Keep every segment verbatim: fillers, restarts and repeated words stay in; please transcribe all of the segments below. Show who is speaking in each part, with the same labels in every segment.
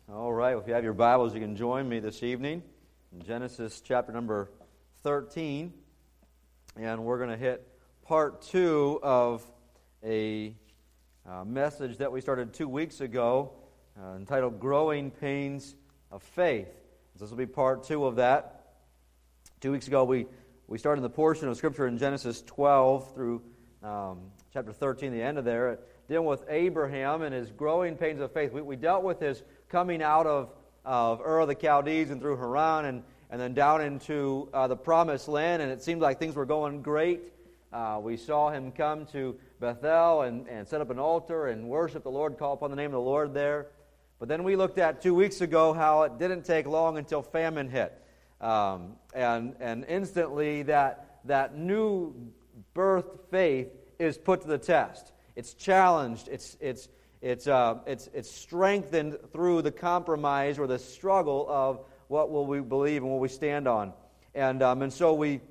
Speaker 1: All right, well, if you have your Bibles, you can join me this evening in Genesis chapter number thirteen. And we're going to hit part two of a uh, message that we started two weeks ago uh, entitled Growing Pains of Faith. This will be part two of that. Two weeks ago, we, we started the portion of Scripture in Genesis twelve through um, chapter thirteen, the end of there, dealing with Abraham and his growing pains of faith. We, we dealt with his coming out of, of Ur of the Chaldees and through Haran and, and then down into uh, the Promised Land, and it seemed like things were going great. Uh, we saw him come to Bethel and, and set up an altar and worship the Lord, call upon the name of the Lord there. But then we looked at two weeks ago how it didn't take long until famine hit. Um, and, and instantly that, that new birth faith is put to the test. It's challenged. It's it's it's uh, it's it's strengthened through the compromise or the struggle of what will we believe and what we stand on. And um, and so we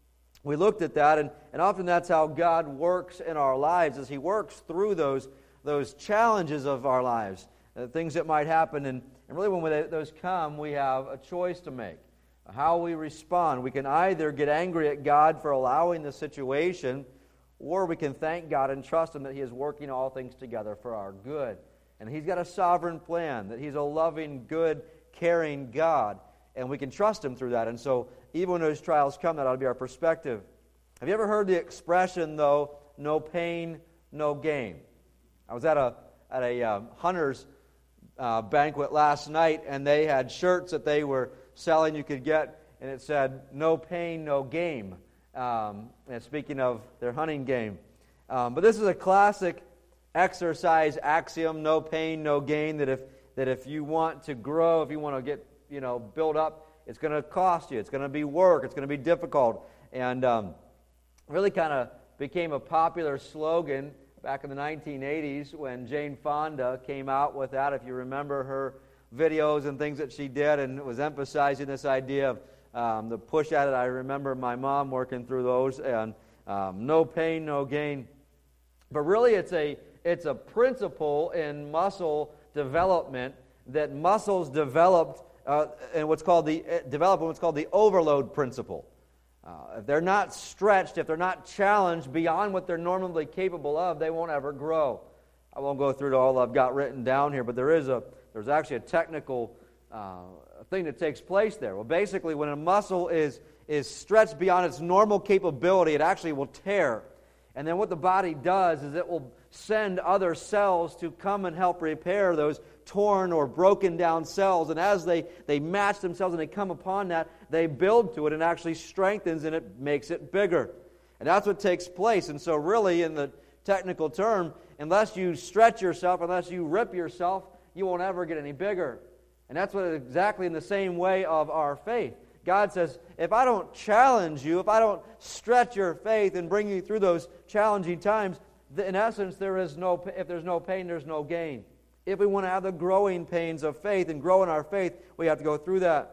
Speaker 1: we looked at that, and, and often that's how God works in our lives, as He works through those those challenges of our lives, uh, things that might happen. And, and really, when we, those come, we have a choice to make. How we respond. We can either get angry at God for allowing the situation, or we can thank God and trust Him that He is working all things together for our good. And He's got a sovereign plan, that He's a loving, good, caring God, and we can trust Him through that. And so, even when those trials come, that ought to be our perspective. Have you ever heard the expression, though, no pain, no gain? I was at a at a um, hunter's uh, banquet last night, and they had shirts that they were selling you could get, and it said, no pain, no game. Um, and speaking of their hunting game. Um, but this is a classic exercise axiom, no pain, no gain, that if that if you want to grow, if you want to get, you know, build up, it's going to cost you. It's going to be work. It's going to be difficult. And um, really kind of became a popular slogan back in the nineteen eighties when Jane Fonda came out with that, if you remember her videos and things that she did, and it was emphasizing this idea of Um, the push at it. I remember my mom working through those, and um, no pain, no gain. But really, it's a it's a principle in muscle development that muscles developed uh, in what's called the uh, develop in what's called the overload principle. Uh, if they're not stretched, if they're not challenged beyond what they're normally capable of, they won't ever grow. I won't go through all I've got written down here, but there is a there's actually a technical Uh, thing that takes place there. Well, basically, when a muscle is is stretched beyond its normal capability, it actually will tear. And then what the body does is it will send other cells to come and help repair those torn or broken down cells. And as they, they match themselves and they come upon that, they build to it and actually strengthens, and it makes it bigger. And that's what takes place. And so really, in the technical term, unless you stretch yourself, unless you rip yourself, you won't ever get any bigger. And that's what exactly in the same way of our faith. God says, if I don't challenge you, if I don't stretch your faith and bring you through those challenging times, in essence, there is no. If there's no pain, there's no gain. If we want to have the growing pains of faith and grow in our faith, we have to go through that.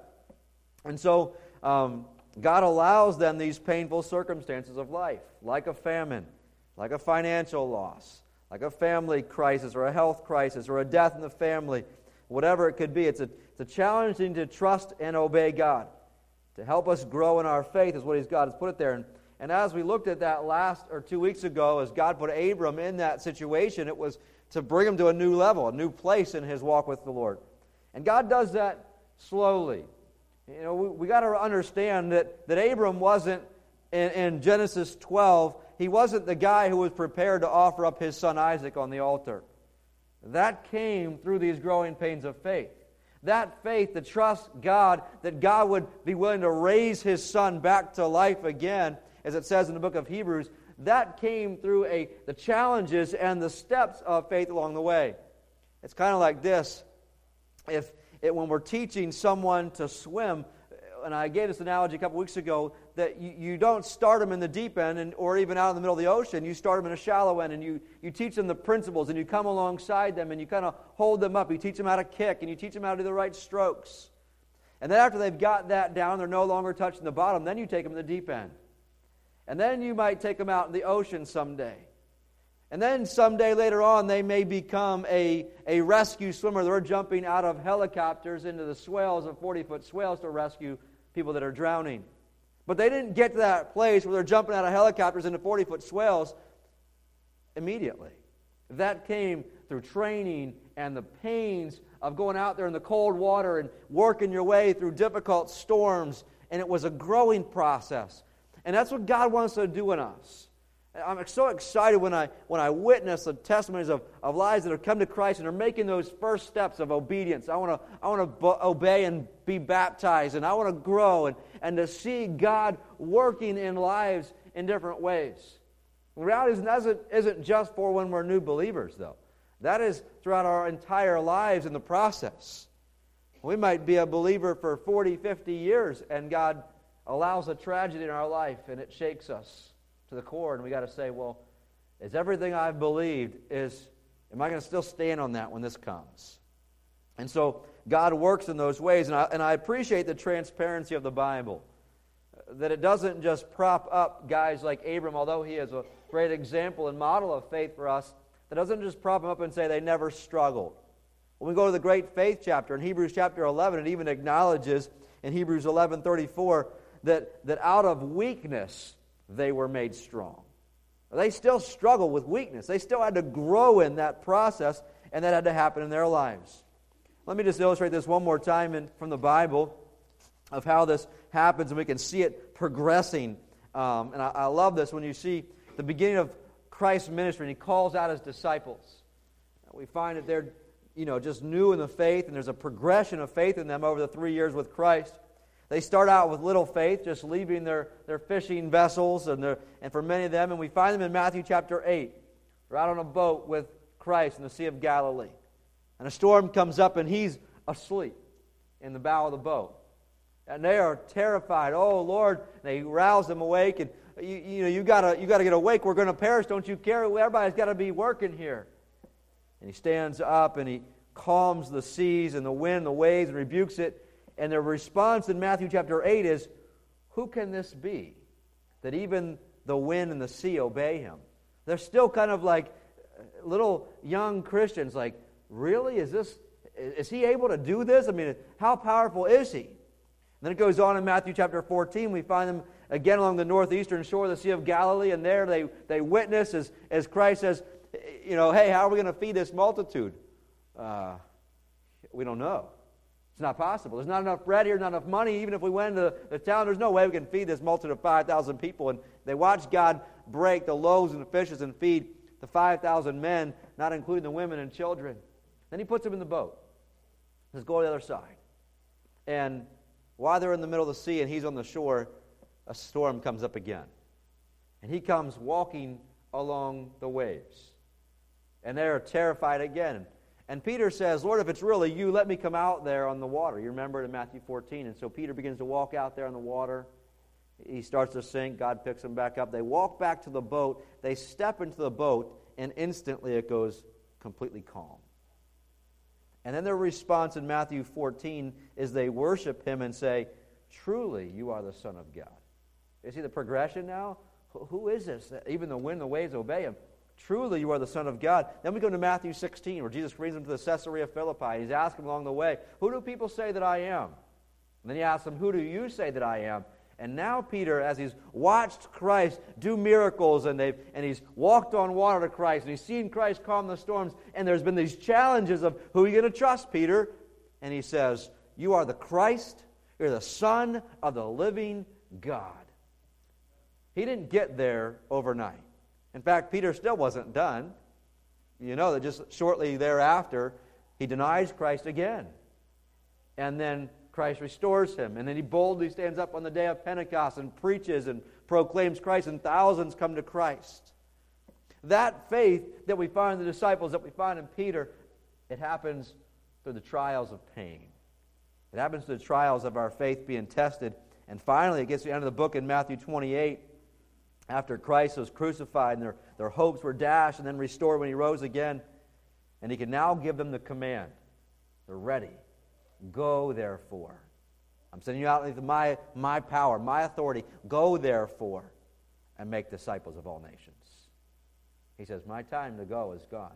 Speaker 1: And so um, God allows then these painful circumstances of life, like a famine, like a financial loss, like a family crisis or a health crisis or a death in the family. Whatever it could be, it's a, it's a challenging to trust and obey God. To help us grow in our faith is what He's God has put it there. And, and as we looked at that last or two weeks ago, as God put Abram in that situation, it was to bring him to a new level, a new place in his walk with the Lord. And God does that slowly. You know, we, we got to understand that, that Abram wasn't, in, in Genesis twelve, he wasn't the guy who was prepared to offer up his son Isaac on the altar. That came through these growing pains of faith. That faith to trust God, that God would be willing to raise His son back to life again, as it says in the book of Hebrews, that came through a the challenges and the steps of faith along the way. It's kind of like this. If it, when we're teaching someone to swim, and I gave this analogy a couple weeks ago, that you, you don't start them in the deep end and, or even out in the middle of the ocean. You start them in a shallow end, and you, you teach them the principles, and you come alongside them, and you kind of hold them up. You teach them how to kick, and you teach them how to do the right strokes. And then after they've got that down, they're no longer touching the bottom, then you take them to the deep end. And then you might take them out in the ocean someday. And then someday later on, they may become a, a rescue swimmer. They're jumping out of helicopters into the swells of forty-foot swells to rescue people that are drowning. But they didn't get to that place where they're jumping out of helicopters into forty-foot swells immediately. That came through training and the pains of going out there in the cold water and working your way through difficult storms. And it was a growing process. And that's what God wants to do in us. I'm so excited when I when I witness the testimonies of, of lives that have come to Christ and are making those first steps of obedience. I want to I want to bo- obey and be baptized, and I want to grow and, and to see God working in lives in different ways. The reality is that isn't, isn't just for when we're new believers, though. That is throughout our entire lives in the process. We might be a believer for forty, fifty years, and God allows a tragedy in our life, and it shakes us to the core, and we got to say, well, is everything I've believed, is am I going to still stand on that when this comes? And so God works in those ways, and I, and I appreciate the transparency of the Bible, that it doesn't just prop up guys like Abram, although he is a great example and model of faith for us, that doesn't just prop them up and say they never struggled. When we go to the great faith chapter in Hebrews chapter eleven, it even acknowledges in Hebrews eleven thirty-four that, that out of weakness they were made strong. They still struggled with weakness. They still had to grow in that process, and that had to happen in their lives. Let me just illustrate this one more time in, from the Bible of how this happens, and we can see it progressing. Um, and I, I love this when you see the beginning of Christ's ministry, and He calls out His disciples. We find that they're, you know, just new in the faith, and there's a progression of faith in them over the three years with Christ. They start out with little faith, just leaving their, their fishing vessels, and, their, and for many of them, and we find them in Matthew chapter eight. They're out on a boat with Christ in the Sea of Galilee. And a storm comes up, and He's asleep in the bow of the boat. And they are terrified. Oh, Lord. They rouse them awake, and you, you know, you gotta, you gotta get awake. We're going to perish. Don't you care? Everybody's got to be working here. And He stands up, and He calms the seas and the wind and the waves and rebukes it. And their response in Matthew chapter eight is, who can this be, that even the wind and the sea obey Him? They're still kind of like little young Christians, like, really? Is this, is He able to do this? I mean, how powerful is He? And then it goes on in Matthew chapter fourteen. We find them again along the northeastern shore of the Sea of Galilee, and there they, they witness as, as Christ says, you know, hey, how are we going to feed this multitude? Uh, we don't know. It's not possible. There's not enough bread here, not enough money. Even if we went into the town, there's no way we can feed this multitude of five thousand people. And they watch God break the loaves and the fishes and feed the five thousand men, not including the women and children. Then He puts them in the boat. Let's go to the other side. And while they're in the middle of the sea and He's on the shore, a storm comes up again. And He comes walking along the waves. And they're terrified again. And Peter says, Lord, if it's really You, let me come out there on the water. You remember it in Matthew fourteen. And so Peter begins to walk out there on the water. He starts to sink. God picks him back up. They walk back to the boat. They step into the boat, and instantly it goes completely calm. And then their response in Matthew fourteen is they worship Him and say, truly, You are the Son of God. You see the progression now? Who is this? Even the wind and the waves obey Him. Truly, You are the Son of God. Then we go to Matthew sixteen, where Jesus brings them to the Caesarea Philippi. He's asking along the way, who do people say that I am? And then He asks them, who do you say that I am? And now Peter, as he's watched Christ do miracles, and they've and he's walked on water to Christ, and he's seen Christ calm the storms, and there's been these challenges of, who are you going to trust, Peter? And he says, You are the Christ, you're the Son of the living God. He didn't get there overnight. In fact, Peter still wasn't done. You know that just shortly thereafter, he denies Christ again. And then Christ restores him. And then he boldly stands up on the day of Pentecost and preaches and proclaims Christ, and thousands come to Christ. That faith that we find in the disciples, that we find in Peter, it happens through the trials of pain. It happens through the trials of our faith being tested. And finally, it gets to the end of the book in Matthew twenty-eight. After Christ was crucified and their, their hopes were dashed and then restored when He rose again. And He can now give them the command. They're ready. Go, therefore. I'm sending you out with my, my power, my authority. Go, therefore, and make disciples of all nations. He says, my time to go is gone.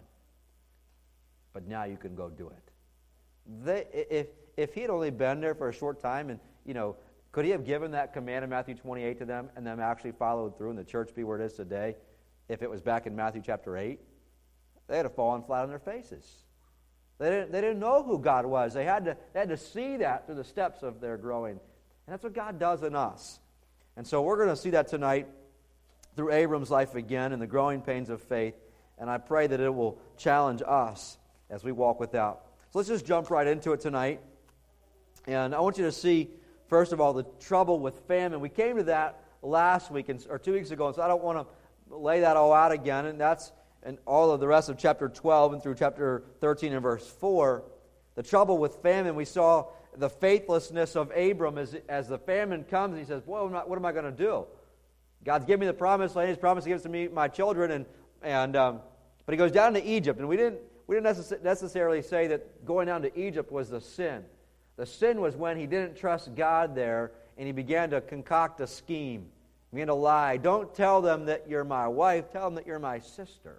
Speaker 1: But now you can go do it. They, if, if he had only been there for a short time, and, you know, could he have given that command in Matthew twenty-eight to them and them actually followed through and the church be where it is today if it was back in Matthew chapter eight? They had to fallen flat on their faces. They didn't, they didn't know who God was. They had, to, they had to see that through the steps of their growing. And that's what God does in us. And so we're going to see that tonight through Abram's life again and the growing pains of faith. And I pray that it will challenge us as we walk without. So let's just jump right into it tonight. And I want you to see, first of all, the trouble with famine. We came to that last week or two weeks ago, and so I don't want to lay that all out again. And that's in all of the rest of chapter twelve and through chapter thirteen and verse four. The trouble with famine, we saw the faithlessness of Abram as, as the famine comes, and he says, boy, what am I, what am I going to do? God's given me the promise, He's promised to give to me my children, and and um, but he goes down to Egypt, and we didn't we didn't necess- necessarily say that going down to Egypt was the sin. The sin was when he didn't trust God there, and he began to concoct a scheme, he began to lie. Don't tell them that you're my wife, tell them that you're my sister.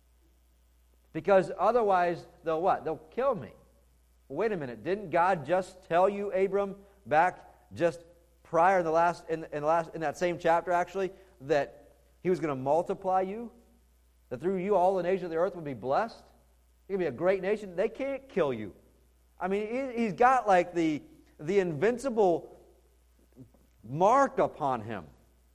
Speaker 1: Because otherwise, they'll what? They'll kill me. Wait a minute, didn't God just tell you, Abram, back just prior in the last in, in the last in that same chapter actually, that he was going to multiply you? That through you all the nations of the earth would be blessed? You're going to be a great nation. They can't kill you. I mean, he, he's got like the the invincible mark upon him.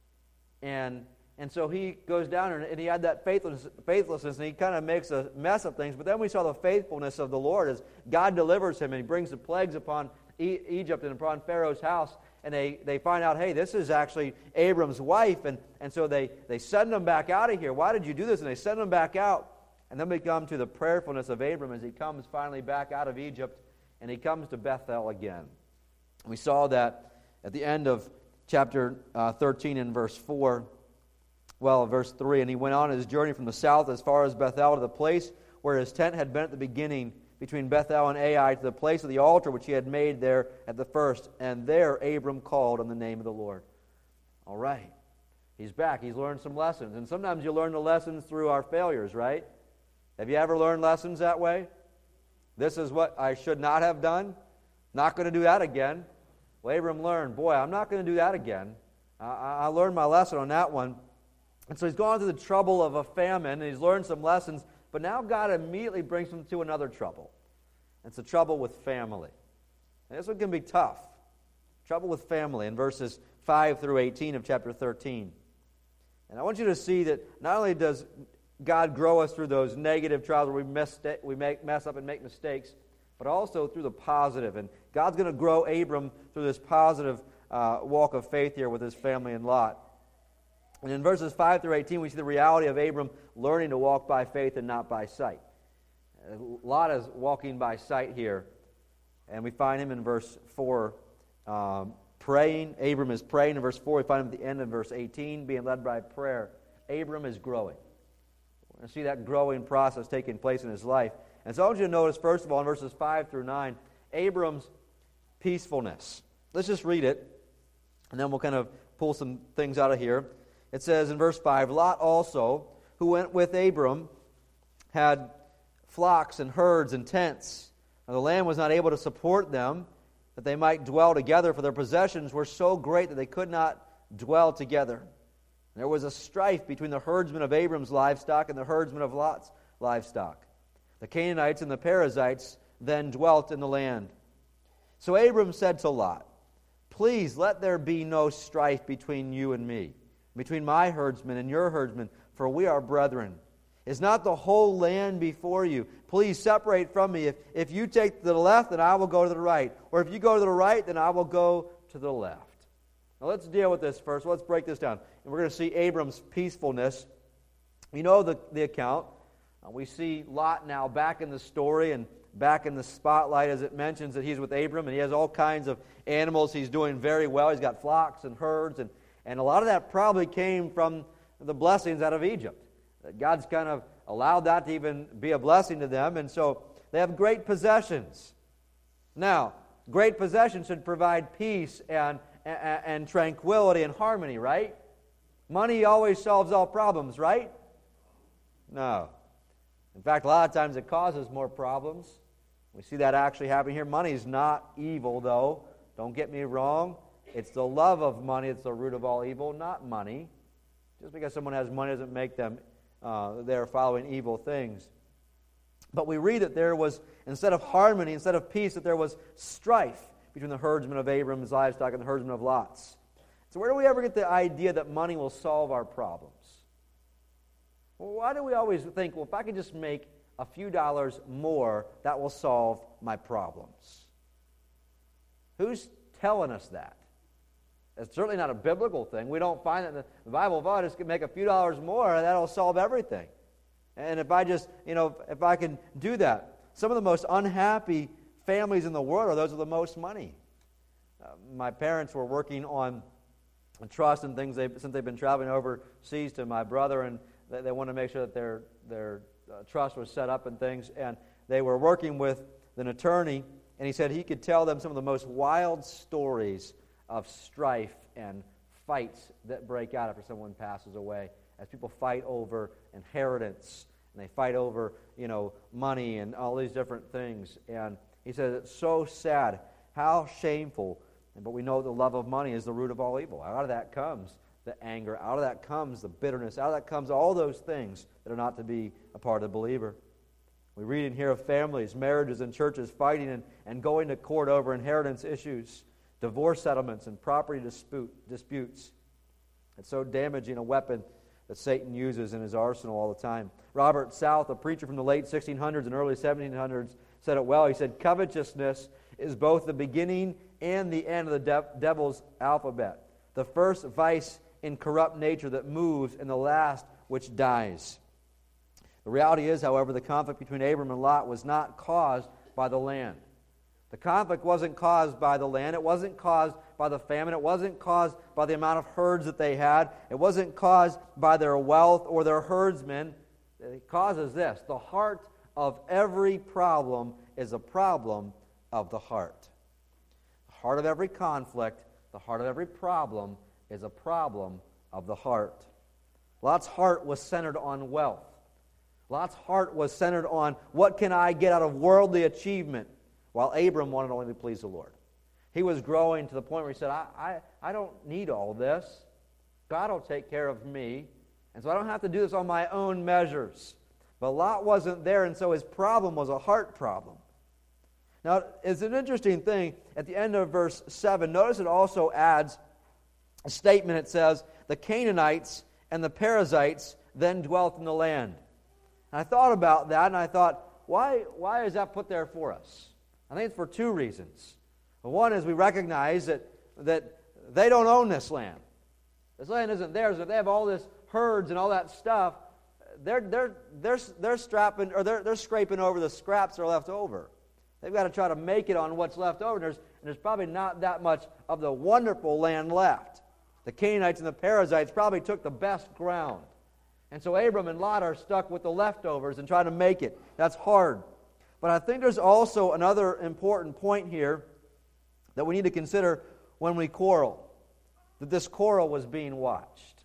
Speaker 1: And And so he goes down and he had that faithlessness, faithlessness, and he kind of makes a mess of things. But then we saw the faithfulness of the Lord as God delivers him, and he brings the plagues upon e- Egypt and upon Pharaoh's house. And they, they find out, hey, this is actually Abram's wife. And, and so they, they send him back out of here. Why did you do this? And they send him back out. And then we come to the prayerfulness of Abram as he comes finally back out of Egypt, and he comes to Bethel again. We saw that at the end of chapter uh, thirteen and verse four. Well, verse three, and he went on his journey from the south as far as Bethel to the place where his tent had been at the beginning, between Bethel and Ai, to the place of the altar which he had made there at the first. And there Abram called on the name of the Lord. All right. He's back. He's learned some lessons. And sometimes you learn the lessons through our failures, right? Have you ever learned lessons that way? This is what I should not have done. Not going to do that again. Well, Abram learned, boy, I'm not going to do that again. I, I learned my lesson on that one. And so he's gone through the trouble of a famine, and he's learned some lessons, but now God immediately brings him to another trouble. It's the trouble with family. And this one can be tough. Trouble with family in verses five through eighteen of chapter thirteen. And I want you to see that not only does God grow us through those negative trials where we mess, we make, mess up and make mistakes, but also through the positive. And God's going to grow Abram through this positive uh, walk of faith here with his family and Lot. And in verses five through eighteen, we see the reality of Abram learning to walk by faith and not by sight. Lot is walking by sight here. And we find him in verse four um, praying. Abram is praying. In verse four, we find him at the end of verse eighteen, being led by prayer. Abram is growing. We're going to see that growing process taking place in his life. And so I want you to notice, first of all, in verses five through nine, Abram's peacefulness. Let's just read it, and then we'll kind of pull some things out of here. It says in verse five, Lot also, who went with Abram, had flocks and herds and tents. Now the land was not able to support them, that they might dwell together, for their possessions were so great that they could not dwell together. There was a strife between the herdsmen of Abram's livestock and the herdsmen of Lot's livestock. The Canaanites and the Perizzites then dwelt in the land. So Abram said to Lot, Please let there be no strife between you and me, between my herdsmen and your herdsmen, for we are brethren. Is not the whole land before you? Please separate from me. If, if you take to the left, then I will go to the right. Or if you go to the right, then I will go to the left. Now let's deal with this first. Let's break this down. And we're going to see Abram's peacefulness. You know the, the account. Uh, we see Lot now back in the story and back in the spotlight as it mentions that he's with Abram, and he has all kinds of animals. He's doing very well. He's got flocks and herds, and, and a lot of that probably came from the blessings out of Egypt. God's kind of allowed that to even be a blessing to them, and so they have great possessions. Now, great possessions should provide peace and, and, and tranquility and harmony, right? Money always solves all problems, right? No. In fact, a lot of times it causes more problems. We see that actually happening here. Money is not evil, though. Don't get me wrong. It's the love of money that's the root of all evil, not money. Just because someone has money doesn't make them uh, they're following evil things. But we read that there was, instead of harmony, instead of peace, that there was strife between the herdsmen of Abram's livestock and the herdsmen of Lot's. So where do we ever get the idea that money will solve our problems? Well, why do we always think, well, if I could just make a few dollars more, that will solve my problems? Who's telling us that? It's certainly not a biblical thing. We don't find that in the Bible. If I just make a few dollars more, that'll solve everything. And if I just, you know, if I can do that. Some of the most unhappy families in the world are those with the most money. Uh, my parents were working on trust and things they, since they've been traveling overseas to my brother, and they, they wanted to make sure that their, their uh, trust was set up and things. And they were working with an attorney, and he said he could tell them some of the most wild stories of strife and fights that break out after someone passes away, as people fight over inheritance, and they fight over, you know, money and all these different things. And he says it's so sad, how shameful, but we know the love of money is the root of all evil. Out of that comes the anger, out of that comes the bitterness, out of that comes all those things that are not to be a part of the believer. We read and hear of families, marriages, and churches fighting and, and going to court over inheritance issues, divorce settlements, and property dispute, disputes. It's so damaging a weapon that Satan uses in his arsenal all the time. Robert South, a preacher from the late sixteen hundreds and early seventeen hundreds, said it well. He said, covetousness is both the beginning and the end of the de- devil's alphabet. The first vice in corrupt nature that moves, and the last which dies. The reality is, however, the conflict between Abram and Lot was not caused by the land. The conflict wasn't caused by the land. It wasn't caused by the famine. It wasn't caused by the amount of herds that they had. It wasn't caused by their wealth or their herdsmen. It causes this. The heart of every problem is a problem of the heart. The heart of every conflict, the heart of every problem is a problem of the heart. Lot's heart was centered on wealth. Lot's heart was centered on what can I get out of worldly achievement, while Abram wanted only to please the Lord. He was growing to the point where he said, I, I, I don't need all this. God will take care of me, and so I don't have to do this on my own measures. But Lot wasn't there, and so his problem was a heart problem. Now, it's an interesting thing. At the end of verse seven, notice it also adds a statement. It says, the Canaanites and the Perizzites then dwelt in the land. And I thought about that, and I thought, why, why is that put there for us? I think it's for two reasons. One is we recognize that, that they don't own this land. This land isn't theirs. If they have all this herds and all that stuff, they're, they're, they're, they're strapping, or they're, they're scraping over the scraps that are left over. They've got to try to make it on what's left over. And there's, and there's probably not that much of the wonderful land left. The Canaanites and the Perizzites probably took the best ground. And so Abram and Lot are stuck with the leftovers and trying to make it. That's hard. But I think there's also another important point here that we need to consider when we quarrel. That this quarrel was being watched.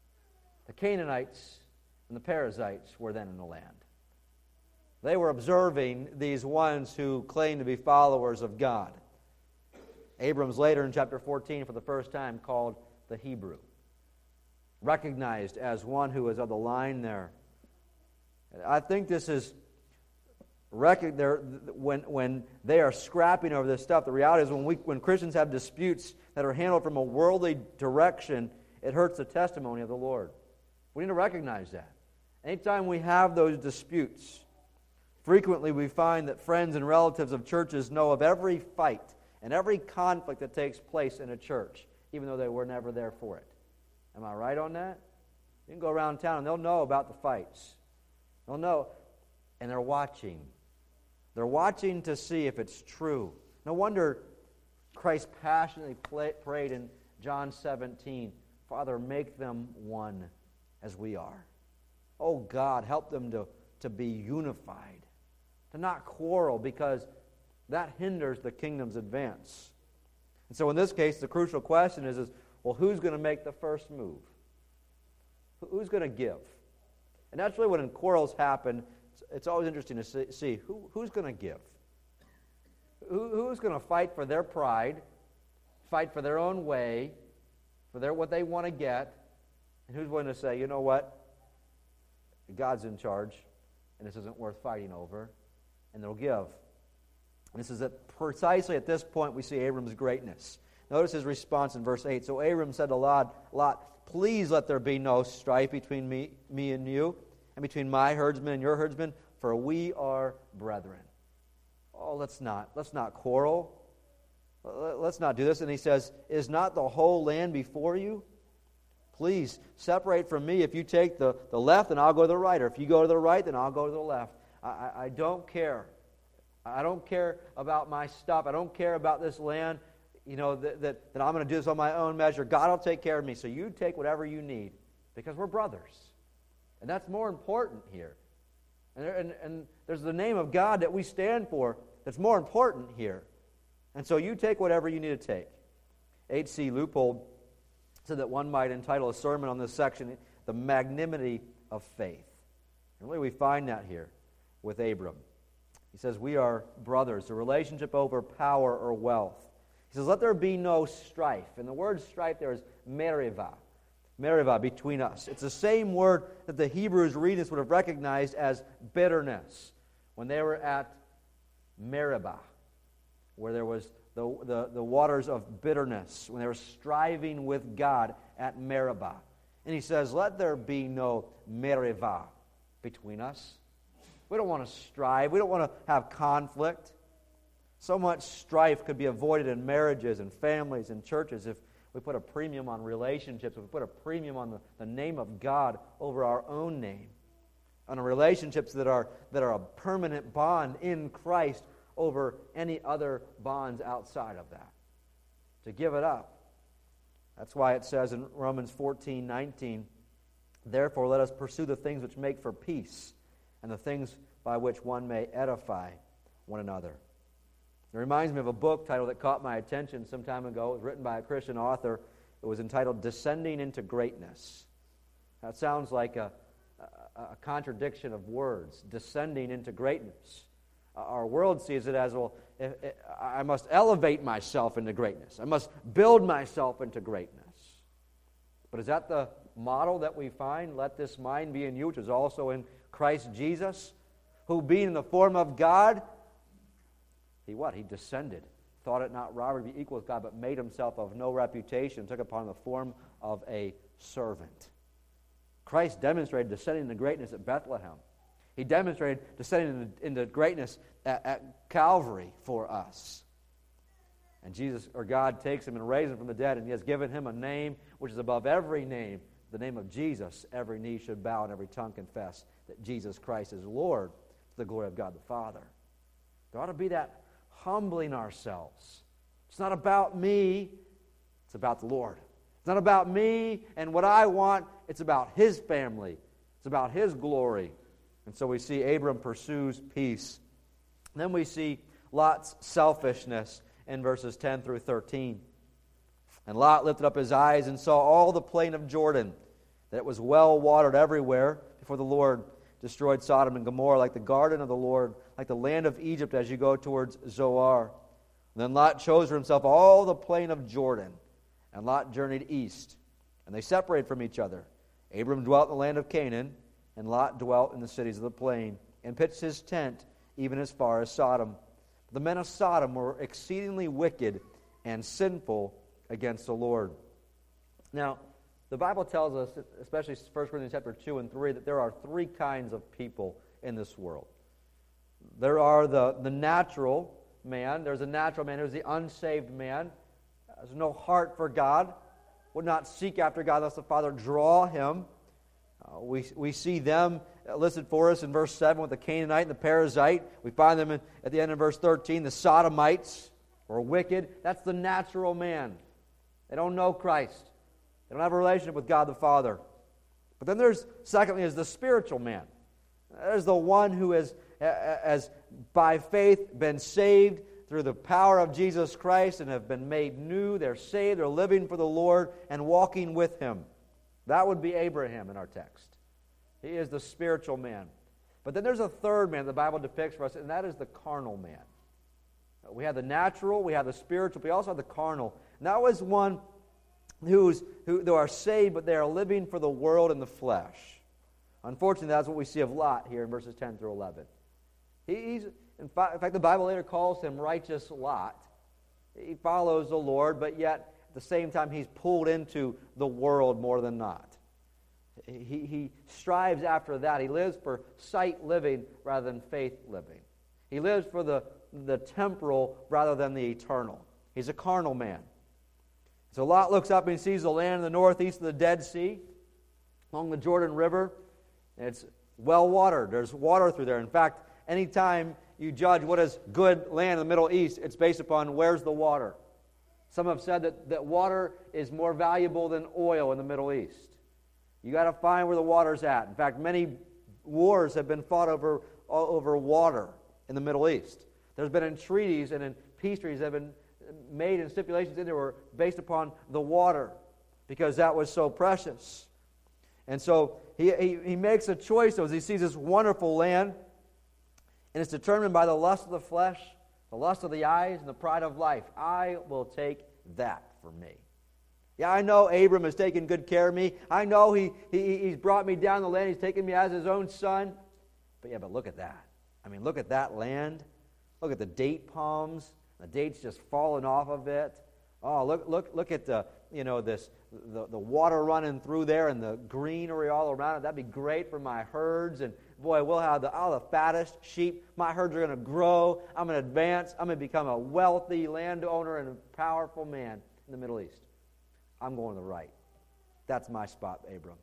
Speaker 1: The Canaanites and the Perizzites were then in the land. They were observing these ones who claimed to be followers of God. Abram's later in chapter fourteen for the first time called the Hebrew, recognized as one who is of the line there. I think this is when when they are scrapping over this stuff. The reality is when we when Christians have disputes that are handled from a worldly direction, it hurts the testimony of the Lord. We need to recognize that. Anytime we have those disputes, frequently we find that friends and relatives of churches know of every fight and every conflict that takes place in a church, even though they were never there for it. Am I right on that? You can go around town and they'll know about the fights. They'll know, and they're watching. They're watching to see if it's true. No wonder Christ passionately play, prayed in John seventeen, Father, make them one as we are. Oh God, help them to, to be unified, to not quarrel, because that hinders the kingdom's advance. And so in this case, the crucial question is, is well, who's going to make the first move? Who's going to give? And naturally, when quarrels happen, it's always interesting to see, see who, who's going to give. Who, who's going to fight for their pride, fight for their own way, for their what they want to get, and who's willing to say, you know what, God's in charge, and this isn't worth fighting over, and they'll give. And this is at precisely at this point we see Abram's greatness. Notice his response in verse eight. So Abram said to Lot, Lot, please let there be no strife between me, me and you, and between my herdsmen and your herdsmen, for we are brethren. Oh, let's not, let's not quarrel. Let's not do this. And he says, is not the whole land before you? Please separate from me. If you take the, the left, then I'll go to the right. Or if you go to the right, then I'll go to the left. I, I, I don't care. I don't care about my stuff. I don't care about this land, you know, that, that, that I'm going to do this on my own measure. God will take care of me. So you take whatever you need, because we're brothers. And that's more important here. And, and, and there's the name of God that we stand for that's more important here. And so you take whatever you need to take. H C Leupold said that one might entitle a sermon on this section, The Magnanimity of Faith. And really we find that here with Abram. He says, we are brothers, a relationship over power or wealth. He says, let there be no strife. And the word strife there is merivah. Merivah, between us. It's the same word that the Hebrews reading this would have recognized as bitterness when they were at Meribah, where there was the, the, the waters of bitterness, when they were striving with God at Meribah. And he says, let there be no merivah between us. We don't want to strive. We don't want to have conflict. So much strife could be avoided in marriages and families and churches if we put a premium on relationships, if we put a premium on the, the name of God over our own name, on relationships that are, that are a permanent bond in Christ over any other bonds outside of that. To give it up. That's why it says in Romans fourteen nineteen, therefore let us pursue the things which make for peace, and the things by which one may edify one another. It reminds me of a book title that caught my attention some time ago. It was written by a Christian author. It was entitled Descending into Greatness. That sounds like a, a, a contradiction of words, descending into greatness. Our world sees it as, well, if, if, I must elevate myself into greatness. I must build myself into greatness. But is that the model that we find? Let this mind be in you, which is also in Christ Jesus, who being in the form of God, he what? He descended, thought it not robbery to be equal with God, but made himself of no reputation, took upon the form of a servant. Christ demonstrated descending into greatness at Bethlehem. He demonstrated descending into greatness at, at Calvary for us. And Jesus, or God, takes him and raises him from the dead, and he has given him a name which is above every name. The name of Jesus, every knee should bow and every tongue confess that Jesus Christ is Lord, to the glory of God the Father. There ought to be that humbling ourselves. It's not about me, it's about the Lord. It's not about me and what I want, it's about his family. It's about his glory. And so we see Abram pursues peace. Then we see Lot's selfishness in verses ten through thirteen. And Lot lifted up his eyes and saw all the plain of Jordan, that it was well watered everywhere, before the Lord destroyed Sodom and Gomorrah, like the garden of the Lord, like the land of Egypt as you go towards Zoar. And then Lot chose for himself all the plain of Jordan, and Lot journeyed east. And they separated from each other. Abram dwelt in the land of Canaan, and Lot dwelt in the cities of the plain, and pitched his tent even as far as Sodom. The men of Sodom were exceedingly wicked and sinful against the Lord. Now, the Bible tells us, especially First Corinthians chapter two and three, that there are three kinds of people in this world. There are the, the natural man. There's a natural man. There's the unsaved man. Has no heart for God. Would not seek after God unless the Father draw him. Uh, we, we see them listed for us in verse seven with the Canaanite and the Perizzite. We find them in, at the end of verse thirteen, the Sodomites, or wicked. That's the natural man. They don't know Christ. They don't have a relationship with God the Father. But then there's, secondly, is the spiritual man. There's the one who has, has by faith been saved through the power of Jesus Christ and have been made new. They're saved, they're living for the Lord and walking with him. That would be Abraham in our text. He is the spiritual man. But then there's a third man the Bible depicts for us, and that is the carnal man. We have the natural, we have the spiritual, but we also have the carnal. And that was one who's, who they are saved, but they are living for the world and the flesh. Unfortunately, that's what we see of Lot here in verses ten through eleven. He, he's, in fact, in fact, the Bible later calls him righteous Lot. He follows the Lord, but yet at the same time he's pulled into the world more than not. He, he strives after that. He lives for sight living rather than faith living. He lives for the, the temporal rather than the eternal. He's a carnal man. So Lot looks up and he sees the land in the northeast of the Dead Sea, along the Jordan River. And it's well watered. There's water through there. In fact, anytime you judge what is good land in the Middle East, it's based upon where's the water. Some have said that, that water is more valuable than oil in the Middle East. You got to find where the water's at. In fact, many wars have been fought over, over water in the Middle East. There's been entreaties and in peace treaties that have been made and stipulations in there were based upon the water because that was so precious. And so he, he, he makes a choice as he sees this wonderful land, and it's determined by the lust of the flesh, the lust of the eyes, and the pride of life. I will take that for me. Yeah, I know Abram has taken good care of me. I know he, he he's brought me down the land. He's taken me as his own son. But yeah, but look at that. I mean, look at that land. Look at the date palms. The dates just falling off of it. Oh, look look look at the you know this the, the water running through there and the greenery all around it. That'd be great for my herds. And boy, we'll have the all the fattest sheep. My herds are going to grow. I'm going to advance. I'm going to become a wealthy landowner and a powerful man in the Middle East. I'm going to the right. That's my spot, Abram.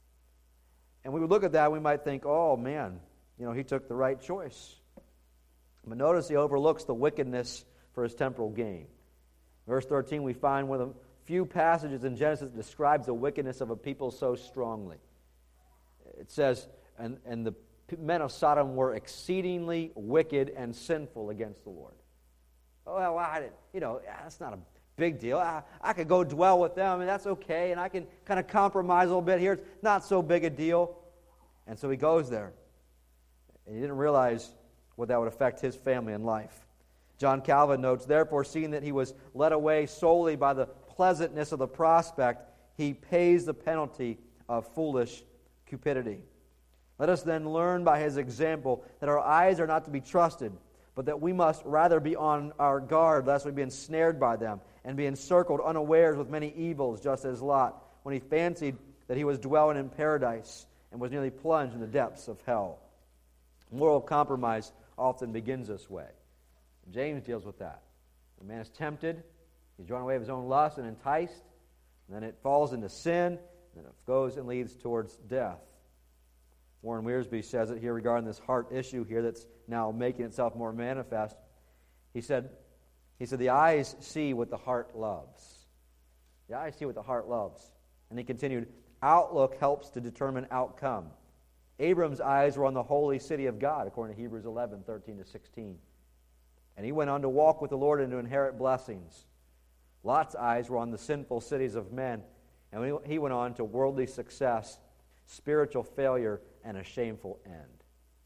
Speaker 1: And we would look at that, we might think, oh man, you know, he took the right choice. But notice he overlooks the wickedness for his temporal gain. Verse thirteen, we find one of the few passages in Genesis that describes the wickedness of a people so strongly. It says, and, and the men of Sodom were exceedingly wicked and sinful against the Lord. Oh, well, I didn't, you know, that's not a big deal. I, I could go dwell with them, and that's okay, and I can kind of compromise a little bit here. It's not so big a deal. And so he goes there. And he didn't realize what that would affect his family and life. John Calvin notes, therefore, seeing that he was led away solely by the pleasantness of the prospect, he pays the penalty of foolish cupidity. Let us then learn by his example that our eyes are not to be trusted, but that we must rather be on our guard lest we be ensnared by them and be encircled unawares with many evils, just as Lot, when he fancied that he was dwelling in paradise and was nearly plunged in the depths of hell. Moral compromise often begins this way. James deals with that. The man is tempted, he's drawn away of his own lust and enticed, and then it falls into sin, and then it goes and leads towards death. Warren Wiersbe says it here regarding this heart issue here that's now making itself more manifest. He said, he said, the eyes see what the heart loves. The eyes see what the heart loves. And he continued, outlook helps to determine outcome. Abram's eyes were on the holy city of God, according to Hebrews eleven, thirteen to sixteen. And he went on to walk with the Lord and to inherit blessings. Lot's eyes were on the sinful cities of men, and he went on to worldly success, spiritual failure, and a shameful end.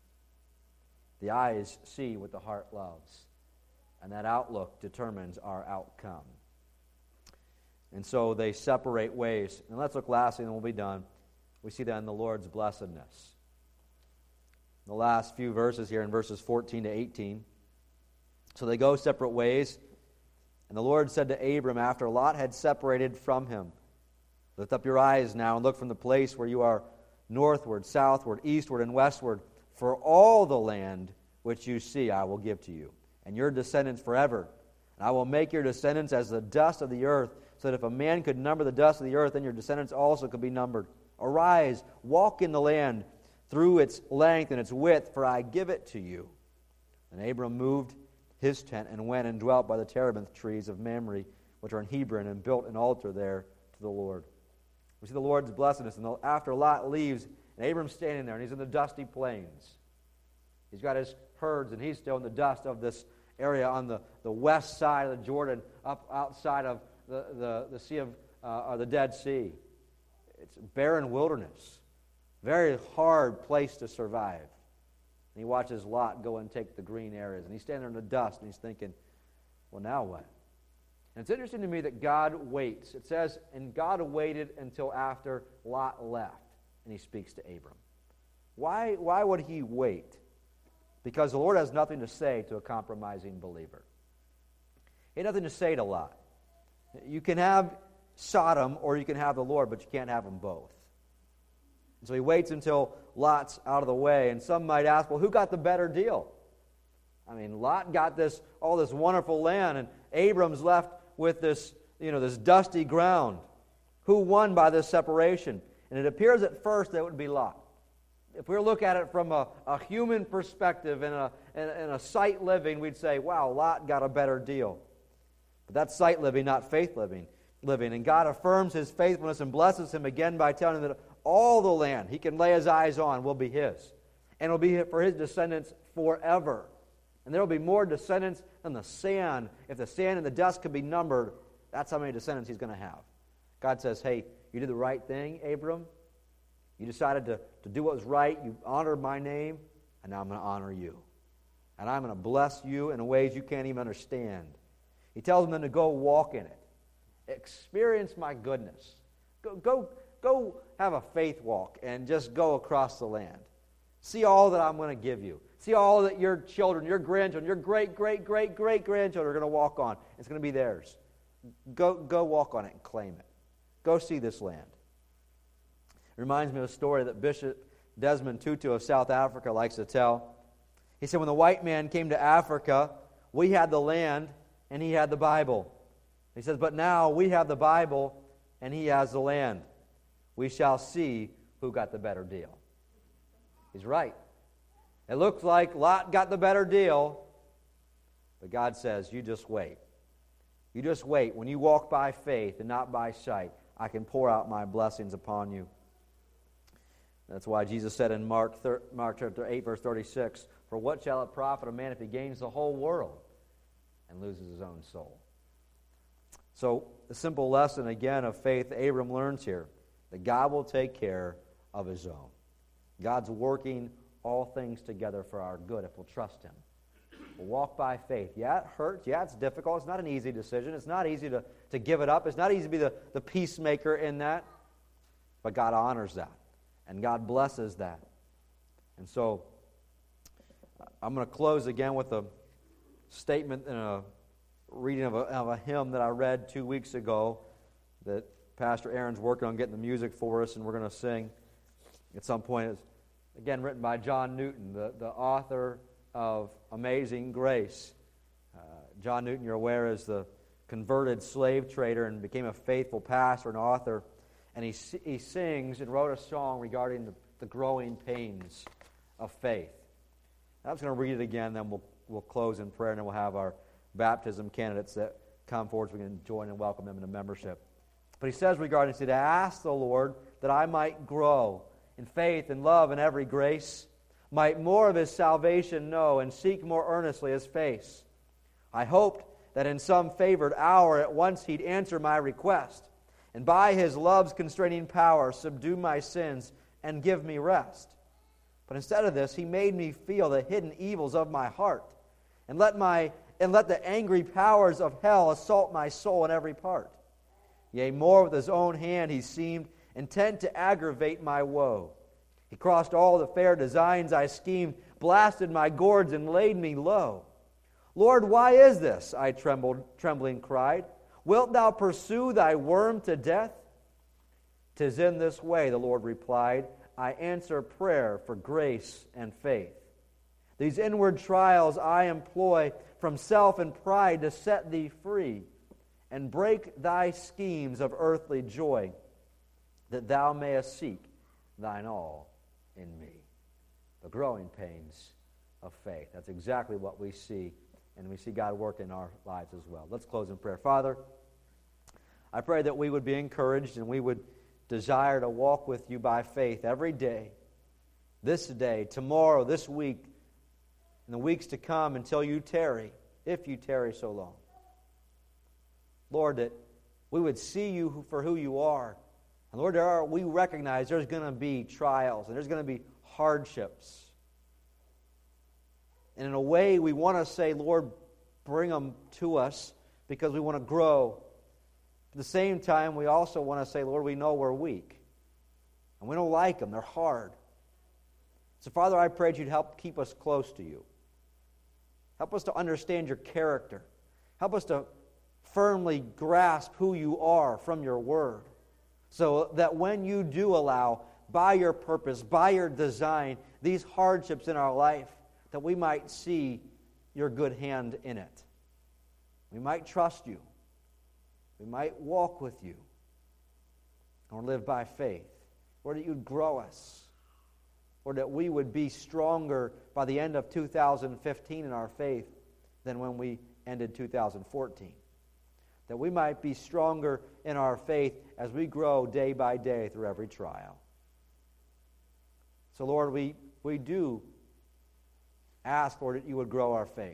Speaker 1: The eyes see what the heart loves, and that outlook determines our outcome. And so they separate ways. And let's look lastly, and then we'll be done. We see that in the Lord's blessedness. The last few verses here in verses fourteen to eighteen. So they go separate ways, and the Lord said to Abram after Lot had separated from him, lift up your eyes now and look from the place where you are northward, southward, eastward, and westward, for all the land which you see I will give to you, and your descendants forever. And I will make your descendants as the dust of the earth, so that if a man could number the dust of the earth, then your descendants also could be numbered. Arise, walk in the land through its length and its width, for I give it to you. And Abram moved his tent and went and dwelt by the terebinth trees of Mamre, which are in Hebron, and built an altar there to the Lord. We see the Lord's blessedness. And after Lot leaves, and Abram's standing there, and he's in the dusty plains. He's got his herds, and he's still in the dust of this area on the, the west side of the Jordan, up outside of the, the, the Sea of uh, or the Dead Sea. It's barren wilderness. Very hard place to survive. And he watches Lot go and take the green areas. And he's standing in the dust and he's thinking, well, now what? And it's interesting to me that God waits. It says, and God waited until after Lot left. And he speaks to Abram. Why, why would he wait? Because the Lord has nothing to say to a compromising believer. He had nothing to say to Lot. You can have Sodom or you can have the Lord, but you can't have them both. And so he waits until Lot's out of the way. And some might ask, well, who got the better deal? I mean, Lot got this all this wonderful land, and Abram's left with this, you know, this dusty ground. Who won by this separation? And it appears at first that it would be Lot. If we look at it from a, a human perspective and a, and, and a sight living, we'd say, wow, Lot got a better deal. But that's sight living, not faith living. living. And God affirms his faithfulness and blesses him again by telling him that all the land he can lay his eyes on will be his. And it will be for his descendants forever. And there will be more descendants than the sand. If the sand and the dust could be numbered, that's how many descendants he's going to have. God says, hey, you did the right thing, Abram. You decided to, to do what was right. You honored my name, and now I'm going to honor you. And I'm going to bless you in ways you can't even understand. He tells them then to go walk in it. Experience my goodness. Go, go, go have a faith walk and just go across the land. See all that I'm going to give you. See all that your children, your grandchildren, your great, great, great, great grandchildren are going to walk on. It's going to be theirs. Go, go walk on it and claim it. Go see this land. It reminds me of a story that Bishop Desmond Tutu of South Africa likes to tell. He said when the white man came to Africa, we had the land and he had the Bible. He says, but now we have the Bible and he has the land. We shall see who got the better deal. He's right. It looks like Lot got the better deal, but God says, you just wait. You just wait. When you walk by faith and not by sight, I can pour out my blessings upon you. That's why Jesus said in Mark, Mark chapter eight, verse thirty-six, for what shall it profit a man if he gains the whole world and loses his own soul? So, the simple lesson, again, of faith that Abram learns here, that God will take care of his own. God's working all things together for our good if we'll trust him. We'll walk by faith. Yeah, it hurts. Yeah, it's difficult. It's not an easy decision. It's not easy to, to give it up. It's not easy to be the, the peacemaker in that. But God honors that. And God blesses that. And so, I'm going to close again with a statement and a reading of a, of a hymn that I read two weeks ago that Pastor Aaron's working on getting the music for us, and we're going to sing at some point. It's, again, written by John Newton, the, the author of Amazing Grace. Uh, John Newton, you're aware, is the converted slave trader and became a faithful pastor and author. And he he sings and wrote a song regarding the, the growing pains of faith. I'm just going to read it again, then we'll we'll close in prayer, and then we'll have our baptism candidates that come forward so we can join and welcome them into membership. But he says regarding, he said, I ask the Lord that I might grow in faith and love and every grace, might more of his salvation know and seek more earnestly his face. I hoped that in some favored hour at once he'd answer my request, and by his love's constraining power subdue my sins and give me rest. But instead of this, he made me feel the hidden evils of my heart, and let my and let the angry powers of hell assault my soul in every part. Yea, more with his own hand he seemed intent to aggravate my woe. He crossed all the fair designs I schemed, blasted my gourds and laid me low. Lord, why is this? I trembled, trembling cried. Wilt thou pursue thy worm to death? 'Tis in this way, the Lord replied, I answer prayer for grace and faith. These inward trials I employ from self and pride to set thee free and break thy schemes of earthly joy, that thou mayest seek thine all in me. The growing pains of faith. That's exactly what we see, and we see God work in our lives as well. Let's close in prayer. Father, I pray that we would be encouraged and we would desire to walk with you by faith every day, this day, tomorrow, this week, in the weeks to come until you tarry, if you tarry so long. Lord, that we would see you for who you are, And Lord, there are, we recognize there's going to be trials and there's going to be hardships. And in a way, we want to say, Lord, bring them to us because we want to grow. At the same time, we also want to say, Lord, we know we're weak. And we don't like them. They're hard. So, Father, I pray that you'd help keep us close to you. Help us to understand your character. Help us to firmly grasp who you are from your word. So that when you do allow, by your purpose, by your design, these hardships in our life, that we might see your good hand in it. We might trust you. We might walk with you. Or live by faith. Lord, that you'd grow us. Or that we would be stronger by the end of two thousand fifteen in our faith than when we ended two thousand fourteen. That we might be stronger in our faith as we grow day by day through every trial. So, Lord, we, we do ask, Lord, that you would grow our faith.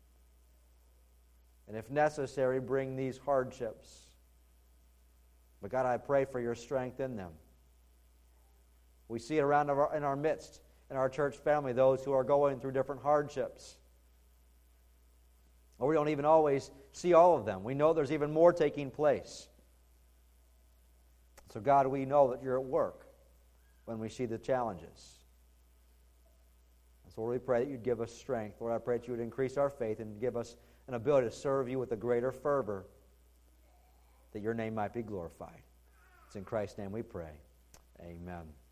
Speaker 1: And if necessary, bring these hardships. But God, I pray for your strength in them. We see it around our, in our midst, in our church family, those who are going through different hardships. Or we don't even always see all of them. We know there's even more taking place. So God, we know that you're at work when we see the challenges. And so Lord, we pray that you'd give us strength. Lord, I pray that you would increase our faith and give us an ability to serve you with a greater fervor, that your name might be glorified. It's in Christ's name we pray. Amen.